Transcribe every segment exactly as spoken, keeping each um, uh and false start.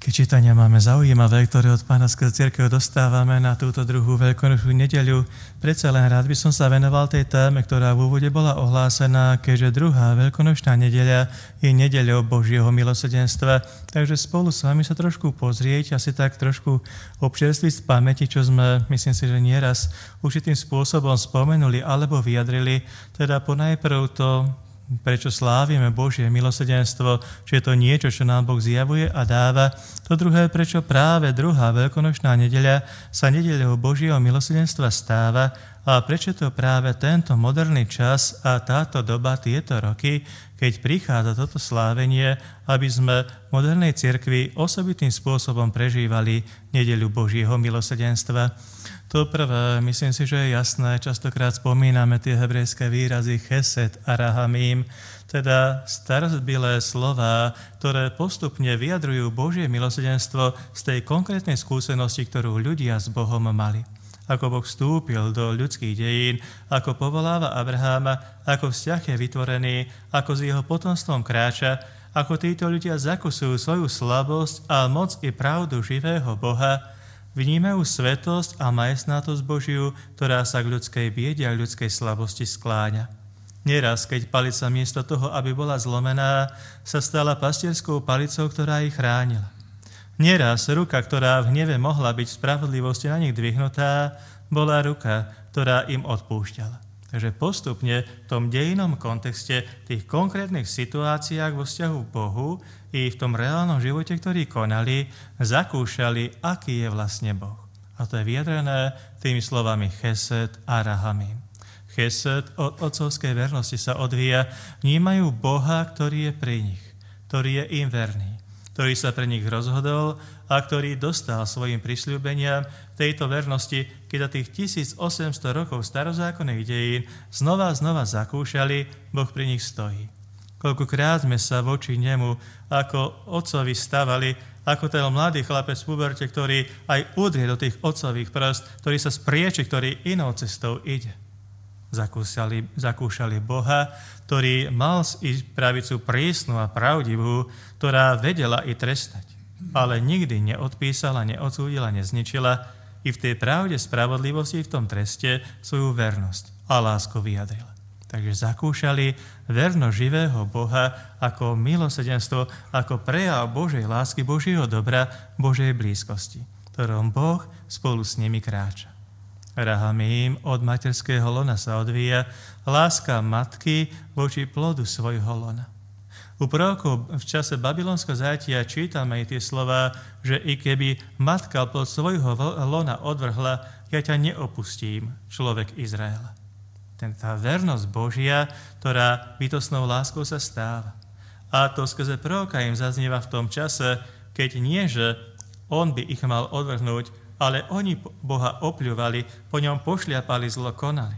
Keď čítania máme zaujímavé, ktoré od Pána skrze cirkev dostávame na túto druhú veľkonočnú nedeľu, predsa len rád by som sa venoval tej téme, ktorá v úvode bola ohlásená, keďže druhá veľkonočná nedeľa je nedeľou Božieho milosrdenstva. Takže spolu s vami sa trošku pozrieť, asi tak trošku občerstviť z pamäti, čo sme, myslím si, že nieraz určitým spôsobom spomenuli alebo vyjadrili, teda ponajprv to, prečo slávime Božie milosrdenstvo, že je to niečo, čo nám Boh zjavuje a dáva. To druhé, prečo práve druhá veľkonočná nedeľa sa nedeľou Božieho milosrdenstva stáva a prečo to práve tento moderný čas a táto doba, tieto roky, keď prichádza toto slávenie, aby sme v modernej cirkvi osobitým spôsobom prežívali nedeľu Božieho milosrdenstva. To prvé, myslím si, že je jasné, častokrát spomíname tie hebrejské výrazy chesed a rahamím, teda starozbilé slová, ktoré postupne vyjadrujú Božie milosrdenstvo z tej konkrétnej skúsenosti, ktorú ľudia s Bohom mali. Ako Boh vstúpil do ľudských dejín, ako povoláva Abraháma, ako vzťah je vytvorený, ako s jeho potomstvom kráča, ako títo ľudia zakusujú svoju slabosť a moc i pravdu živého Boha, vnímajú svetosť a majestnátosť Božiu, ktorá sa k ľudskej biede a ľudskej slabosti skláňa. Nieraz, keď palica miesto toho, aby bola zlomená, sa stala pastierskou palicou, ktorá ich chránila. Nieraz ruka, ktorá v hneve mohla byť v spravodlivosti na nich dvihnutá, bola ruka, ktorá im odpúšťala. Takže postupne v tom dejinnom kontexte, tých konkrétnych situáciách vo vzťahu k Bohu i v tom reálnom živote, ktorý konali, zakúšali, aký je vlastne Boh. A to je vyjadrené tými slovami chesed a rahamím. Chesed od otcovskej vernosti sa odvíja, vnímajú Boha, ktorý je pri nich, ktorý je im verný, ktorý sa pre nich rozhodol a ktorý dostal svojim prisľúbeniam tejto vernosti, keď za tých tisícosemsto rokov starozákonných dejín znova a znova zakúšali, Boh pri nich stojí. Koľkokrát sme sa voči nemu ako otcovi stavali, ako ten mladý chlapec v puberte, ktorý aj udrie do tých otcových prst, ktorý sa sprieči, ktorý inou cestou ide. Zakúšali, zakúšali Boha, ktorý mal i pravicu prísnu a pravdivú, ktorá vedela i trestať, ale nikdy neodpísala, neodsúdila, nezničila i v tej pravde spravodlivosti v tom treste svoju vernosť a lásku vyjadrila. Takže zakúšali vernosť živého Boha ako milosrdenstvo, ako prejav Božej lásky, Božieho dobra, Božej blízkosti, ktorom Boh spolu s nimi kráča. Rahamím od materského lona sa odvíja láska matky voči plodu svojho lona. U prorokov v čase babylonského zajatia čítame i tie slová, že i keby matka plod svojho lona odvrhla, ja ťa neopustím, človek Izraela. Tá vernosť Božia, ktorá bytostnou láskou sa stáva. A to skrze proroka im zaznieva v tom čase, keď nie, že on by ich mal odvrhnúť, ale oni Boha opľúvali, po ňom pošliapali, zlo konali.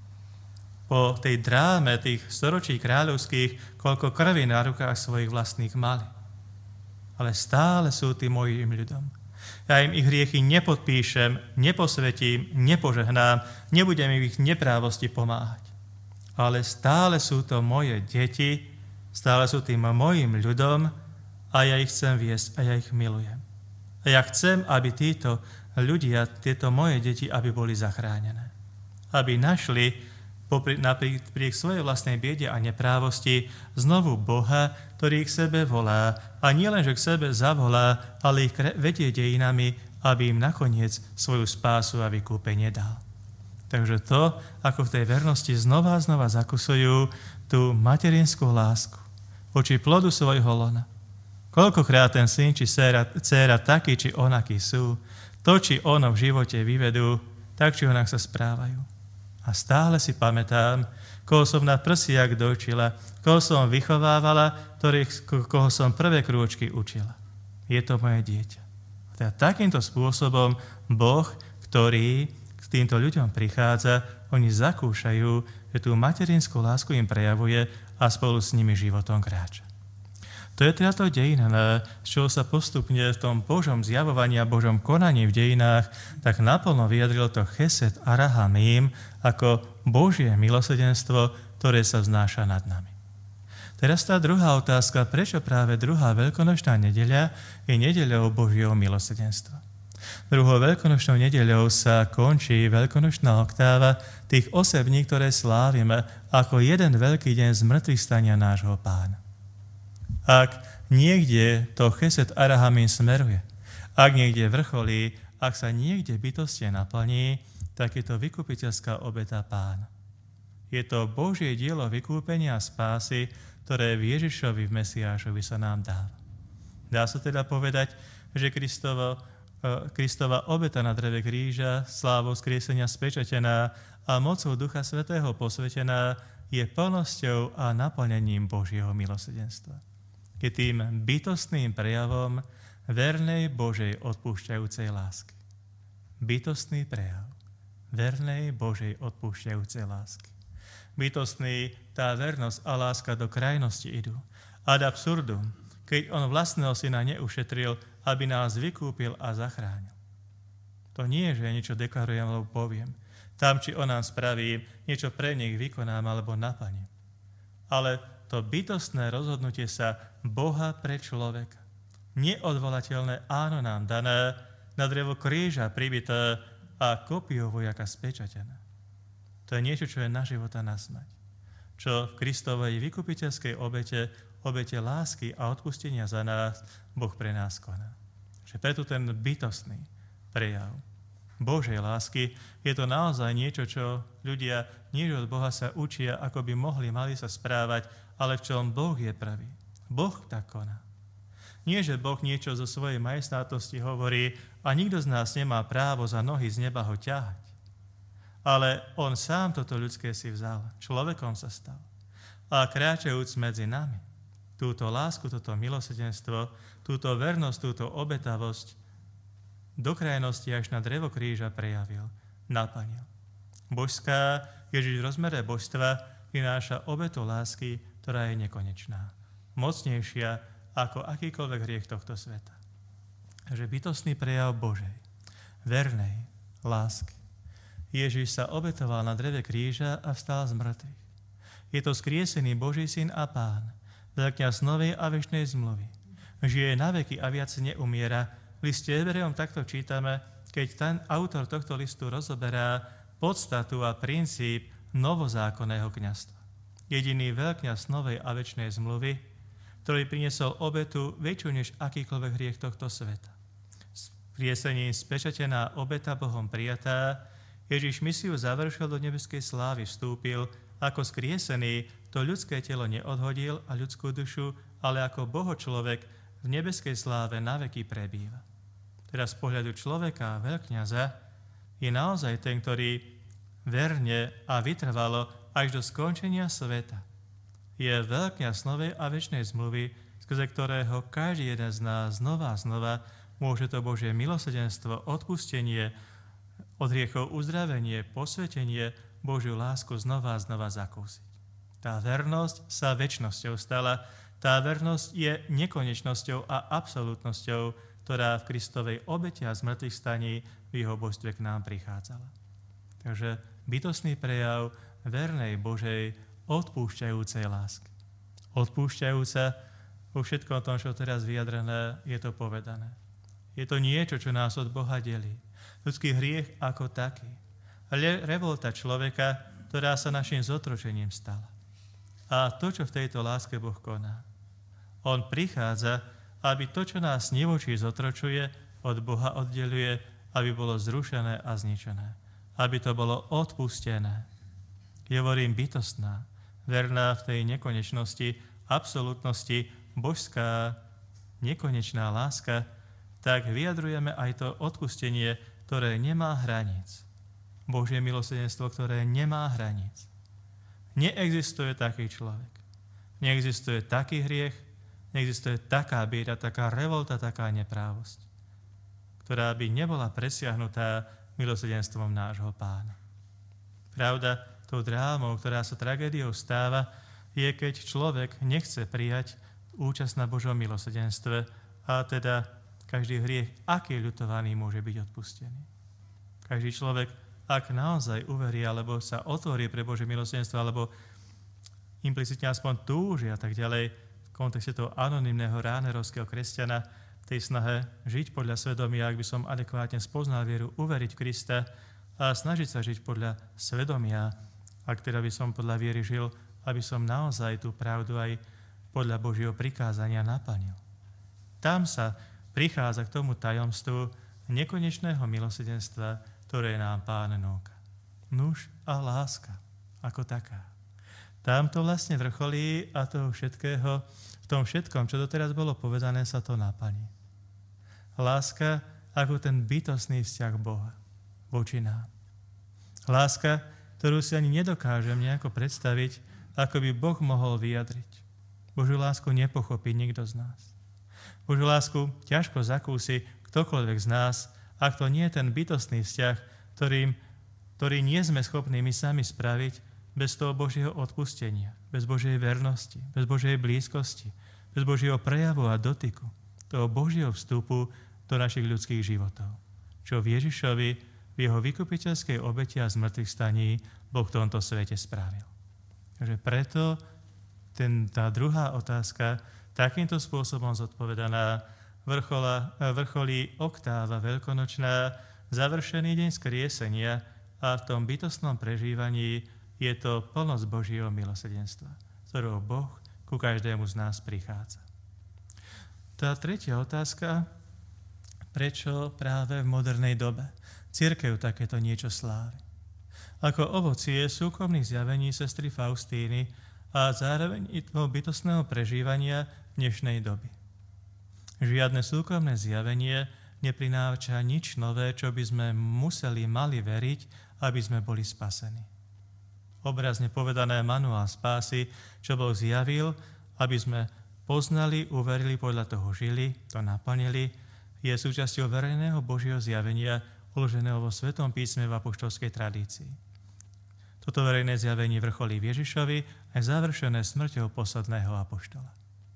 Po tej dráme tých storočí kráľovských, koľko krvi na rukách svojich vlastných mali. Ale stále sú tým mojim ľudom. Ja im ich hriechy nepodpíšem, neposvetím, nepožehnám, nebudem im ich neprávosti pomáhať. Ale stále sú to moje deti, stále sú tým mojim ľudom a ja ich chcem viesť a ja ich milujem. A ja chcem, aby títo ľudia, tieto moje deti, aby boli zachránené. Aby našli napriek svojej vlastnej biede a neprávosti znovu Boha, ktorý k sebe volá. A nie len, že k sebe zavolá, ale ich vedie dejinami, aby im nakoniec svoju spásu a vykúpenie dal. Takže to, ako v tej vernosti znova a znova zakusujú tú materinskú lásku voči plodu svojho lona. Koľkokrát ten syn či dcéra, dcéra taký či onaký sú, to či ono v živote vyvedú, tak či onak sa správajú. A stále si pamätám, koho som na prsiach dočila, koho som vychovávala, ktorých, koho som prvé krôčky učila. Je to moje dieťa. A teda takýmto spôsobom Boh, ktorý k týmto ľuďom prichádza, oni zakúšajú, že tú materinskú lásku im prejavuje a spolu s nimi životom kráča. To je teda to dejinné, z čoho sa postupne v tom Božom zjavovaní a Božom konaní v dejinách tak naplno vyjadrilo to chesed a rahamím ako Božie milosrdenstvo, ktoré sa vznáša nad nami. Teraz tá druhá otázka, prečo práve druhá veľkonočná nedeľa je nedeľou Božieho milosrdenstva. Druhou veľkonočnou nedeľou sa končí veľkonočná oktáva tých osem dní, ktoré slávime ako jeden veľký deň zmrtvých stania nášho Pána. Ak niekde to chesed arahamín smeruje, ak niekde vrcholí, ak sa niekde bytostie naplní, tak je to vykupiteľská obeta Pána. Je to Božie dielo vykúpenia a spásy, ktoré v Ježišovi, v Mesiášovi sa nám dáva. Dá sa teda povedať, že Kristovo, Kristova obeta na dreve kríža, slávou skriesenia spečatená a mocou Ducha Svätého posvetená je plnosťou a naplnením Božieho milosrdenstva. Je tým bytostným prejavom vernej Božej odpúšťajúcej lásky. Bytostný prejav vernej Božej odpúšťajúcej lásky. Bytostný, tá vernosť a láska do krajnosti idú. Ad absurdum, keď on vlastného syna neušetril, aby nás vykúpil a zachránil. To nie je, že niečo deklarujem alebo poviem. Tam, či on nám spraví, niečo pre nich vykonám alebo naplním. Ale to bytostné rozhodnutie sa Boha pre človeka. Neodvolateľné áno nám dané, na drevo kríža pribité a kopiou vojaka spečatené. To je niečo, čo je na život a na smrť. Čo v Kristovej vykupiteľskej obete, obete lásky a odpustenia za nás, Boh pre nás koná. Že preto ten bytostný prejav Božej lásky je to naozaj niečo, čo ľudia nie od Boha sa učia, ako by mohli, mali sa správať, ale v čom Boh je pravý. Boh tak koná. Nie, že Boh niečo zo svojej majestátnosti hovorí a nikto z nás nemá právo za nohy z neba ho ťahať. Ale on sám toto ľudské si vzal, človekom sa stal. A kráčajúc medzi nami, túto lásku, toto milosrdenstvo, túto vernosť, túto obetavosť do krajnosti až na drevo kríža prejavil, naplnil. Božská, Ježiš v rozmere božstva prináša obetu lásky, ktorá je nekonečná, mocnejšia ako akýkoľvek hriech tohto sveta. Že bytostný prejav Božej, vernej lásky. Ježiš sa obetoval na dreve kríža a vstal z mŕtvych. Je to skriesený Boží syn a Pán, veľkňaz novej a večnej zmluvy. Žije na veky a viac neumiera. V liste Hebrejom takto čítame, keď ten autor tohto listu rozoberá podstatu a princíp novozákonného kňazstva. Jediný veľkňaz novej a večnej zmluvy, ktorý priniesol obetu väčšiu než akýkoľvek hriech tohto sveta. S priesením spečatená obeta Bohom prijatá, Ježiš misiu završil, do nebeskej slávy vstúpil, ako skriesený, to ľudské telo neodhodil a ľudskú dušu, ale ako bohočlovek v nebeskej sláve naveky prebýva. Teraz z pohľadu človeka a veľkňaza je naozaj ten, ktorý verne a vytrvalo až do skončenia sveta. Je veľkňaz novej a večnej zmluvy, skrze ktorého každý jeden z nás znova a znova môže to Božie milosrdenstvo, odpustenie, od hriechov uzdravenie, posvetenie, Božiu lásku znova a znova zakúsiť. Tá vernosť sa večnosťou stala, tá vernosť je nekonečnosťou a absolútnosťou, ktorá v Kristovej obete a zmrtvých staní v jeho božstve k nám prichádzala. Takže bytostný prejav vernej Božej odpúšťajúcej lásky. Odpúšťajúca, vo všetkom tom, čo teraz vyjadrené, je to povedané. Je to niečo, čo nás od Boha delí. Ľudský hriech ako taký. Ale revolta človeka, ktorá sa našim zotročením stala. A to, čo v tejto láske Boh koná. On prichádza, aby to, čo nás nevočí zotročuje, od Boha oddeluje, aby bolo zrušené a zničené. Aby to bolo odpustené. Je, hovorím, bytostná, verná v tej nekonečnosti, absolútnosti, božská, nekonečná láska, tak vyjadrujeme aj to odpustenie, ktoré nemá hraníc. Božie milosrdenstvo, ktoré nemá hraníc. Neexistuje taký človek. Neexistuje taký hriech, neexistuje taká bieda, taká revolta, taká neprávosť, ktorá by nebola presiahnutá milosrdenstvom nášho Pána. Pravda, tou drámou, ktorá sa tragédiou stáva, je, keď človek nechce prijať účasť na Božom milosrdenstve a teda každý hriech, aký ľutovaný, môže byť odpustený. Každý človek, ak naozaj uverí, alebo sa otvorí pre Božie milosrdenstvo, alebo implicitne aspoň túži a tak ďalej v kontexte toho anonymného ránerovského kresťana v tej snahe žiť podľa svedomia, ak by som adekvátne spoznal vieru, uveriť v Krista a snažiť sa žiť podľa svedomia, ak teda by som podľa viery žil, aby som naozaj tú pravdu aj podľa Božieho prikázania naplnil. Tam sa prichádza k tomu tajomstvu nekonečného milosrdenstva, ktoré nám Pán núka. Nuž a láska ako taká. Tam to vlastne vrcholí a toho všetkého, v tom všetkom, čo doteraz bolo povedané, sa to naplní. Láska ako ten bytostný vzťah Boha voči nám. Láska, ktorú si ani nedokážem nejako predstaviť, ako by Boh mohol vyjadriť. Božiu lásku nepochopí nikto z nás. Božiu lásku ťažko zakúsi ktokoľvek z nás, ak to nie je ten bytostný vzťah, ktorým, ktorý nie sme schopní my sami spraviť bez toho Božieho odpustenia, bez Božej vernosti, bez Božej blízkosti, bez Božieho prejavu a dotyku, toho Božieho vstupu do našich ľudských životov. Čo v Ježišovi, v jeho vykupiteľskej obeti a zmrtvých staní Boh v tomto svete spravil. Takže preto ten, tá druhá otázka takýmto spôsobom zodpovedaná vrchola, vrcholí oktáva veľkonočná, završený deň skriesenia a v tom bytostnom prežívaní je to plnosť Božieho milosrdenstva, z ktorého Boh ku každému z nás prichádza. Tá tretia otázka, prečo práve v modernej dobe cirkev takéto niečo slávi? Ako ovocie súkromných zjavení sestry Faustíny a zároveň i toho bytostného prežívania dnešnej doby. Žiadne súkromné zjavenie neprináša nič nové, čo by sme museli, mali veriť, aby sme boli spasení. Obrazne povedané manuál spásy, čo Boh zjavil, aby sme poznali, uverili, podľa toho žili, to naplnili, je súčasťou verejného Božieho zjavenia, uloženého vo Svetom písme v apoštolskej tradícii. Toto verejné zjavenie vrcholí v Ježišovi aj završené smrťou posledného apoštola.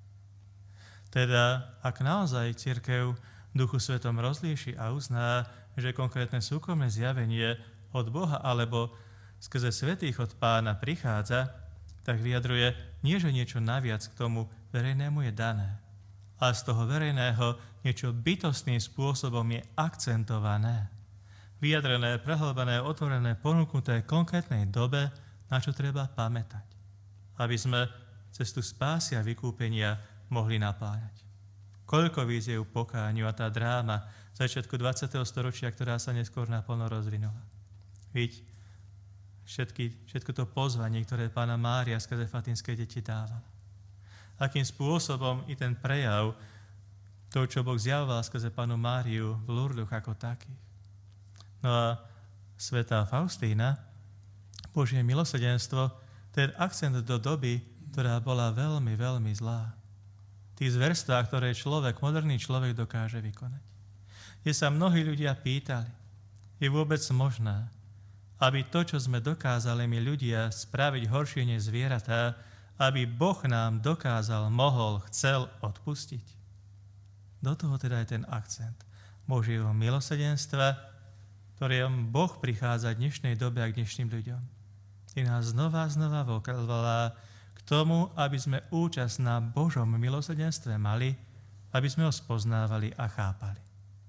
Teda, ak naozaj cirkev v Duchu Svetom rozlíši a uzná, že konkrétne súkromné zjavenie od Boha alebo skrze svätých od Pána prichádza, tak vyjadruje nie, že niečo naviac k tomu verejnému je dané, ale z toho verejného niečo bytostným spôsobom je akcentované, vyjadrené, prehlbené, otvorené, ponúknuté konkrétnej dobe, na čo treba pamätať, aby sme cestu spásy a vykúpenia mohli napájať. Koľko víziev pokániu a tá dráma začiatku dvadsiateho storočia, ktorá sa neskôr naplno rozvinula. Vidť, Všetky, všetko to pozvanie, ktoré Pána Mária skrze fatimskej deti dávala. Akým spôsobom i ten prejav, to, čo Boh zjavoval skrze Pánu Máriu v Lurdoch ako takých. No a svätá Faustína, Božie milosrdenstvo, ten akcent do doby, ktorá bola veľmi, veľmi zlá. Tí zverstvá, ktoré človek, moderný človek dokáže vykonať. Kde sa mnohí ľudia pýtali, je vôbec možné, aby to, čo sme dokázali my ľudia spraviť horšie než zvieratá, aby Boh nám dokázal, mohol, chcel odpustiť. Do toho teda je ten akcent Božieho milosrdenstva, ktorým Boh prichádza v dnešnej dobe a k dnešným ľuďom. I nás znova a znova volá k tomu, aby sme účasť na Božom milosrdenstve mali, aby sme ho spoznávali a chápali.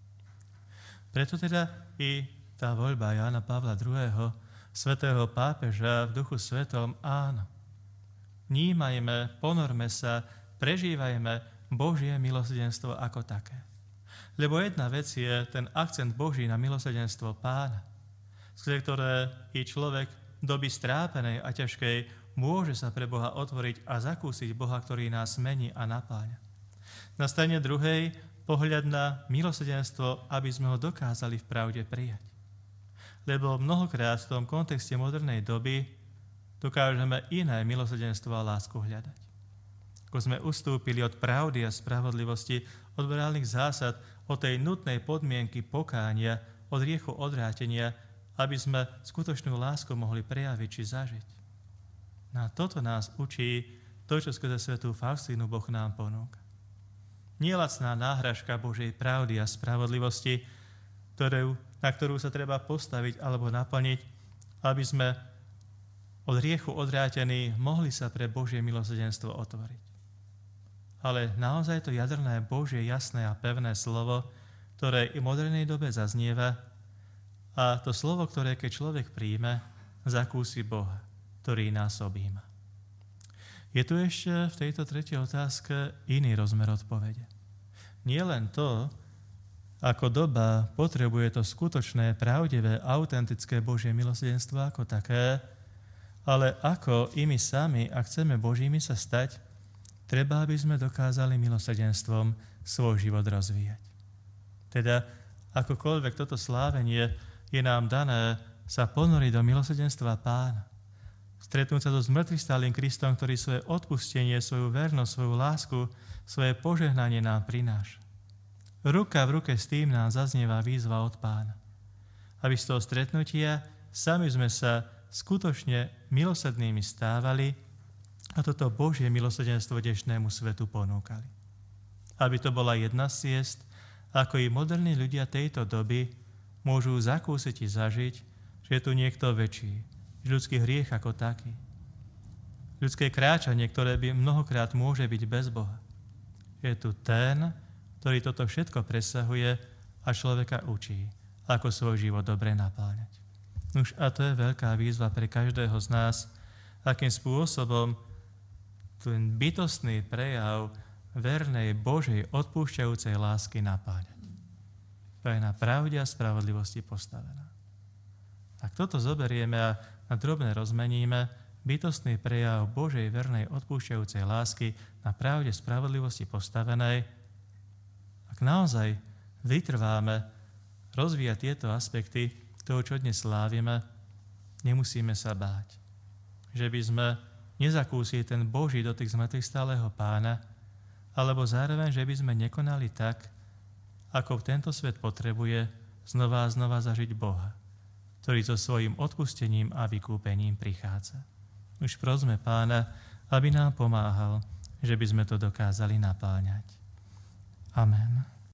Preto teda i tá voľba Jána Pavla druhého., svätého pápeža v Duchu Svetom, áno. Vnímajme, ponorme sa, prežívajme Božie milosrdenstvo ako také. Lebo jedna vec je ten akcent Boží na milosrdenstvo Pána, skrze ktoré i človek v doby strápenej a ťažkej môže sa pre Boha otvoriť a zakúsiť Boha, ktorý nás mení a napáľa. Na strane druhej pohľad na milosrdenstvo, aby sme ho dokázali v pravde prijať. Lebo mnohokrát v tom kontexte modernej doby dokážeme iné milosrdenstvo a lásku hľadať. Ako sme ustúpili od pravdy a spravodlivosti, od morálnych zásad, od tej nutnej podmienky pokánia, od hriechu odvrátenia, aby sme skutočnú lásku mohli prejaviť či zažiť. Na toto nás učí to, čo skrze svätú Faustínu Boh nám ponúka. Nie lacná náhražka Božej pravdy a spravodlivosti, ktorú, na ktorú sa treba postaviť alebo naplniť, aby sme od hriechu odvrátení, mohli sa pre Božie milosrdenstvo otvoriť. Ale naozaj to jadrné Božie jasné a pevné slovo, ktoré i v modernej dobe zaznieva, a to slovo, ktoré keď človek príjme, zakúsi Boha, ktorý nás objíma. Je tu ešte v tejto tretej otázke iný rozmer odpovede. Nie len to, ako doba potrebuje to skutočné, pravdivé, autentické Božie milosrdenstvo ako také, ale ako i my sami, ak chceme Božími sa stať, treba, aby sme dokázali milosrdenstvom svoj život rozvíjať. Teda, akokoľvek toto slávenie je nám dané sa ponoriť do milosrdenstva Pána, stretnúť sa so zmŕtvychvstalým Kristom, ktorý svoje odpustenie, svoju vernosť, svoju lásku, svoje požehnanie nám prináša. Ruka v ruke s tým nám zaznieva výzva od Pána, aby z toho stretnutia sami sme sa skutočne milosrdnými stávali a toto Božie milosrdenstvo dnešnému svetu ponúkali. Aby to bola jedna z ciest, ako i moderní ľudia tejto doby môžu zakúsiť i zažiť, že je tu niekto väčší, že ľudský hriech ako taký. Ľudské kráčanie, ktoré by mnohokrát môže byť bez Boha. Je tu ten, ktorý toto všetko presahuje a človeka učí, ako svoj život dobre napáľať. Nuž a to je veľká výzva pre každého z nás, akým spôsobom ten bytostný prejav vernej Božej odpúšťajúcej lásky napáľať. To je na pravde a spravodlivosti postavená. Ak toto zoberieme a na drobné rozmeníme, bytostný prejav Božej vernej odpúšťajúcej lásky na pravde spravodlivosti postavenej, ak naozaj vytrváme rozvíjať tieto aspekty toho, čo dnes slávime, nemusíme sa báť, že by sme nezakúsili ten Boží dotyk zmŕtvychvstalého Pána, alebo zároveň, že by sme nekonali tak, ako tento svet potrebuje znova a znova zažiť Boha, ktorý so svojím odpustením a vykúpením prichádza. Už prosme Pána, aby nám pomáhal, že by sme to dokázali napáľňať. Amen.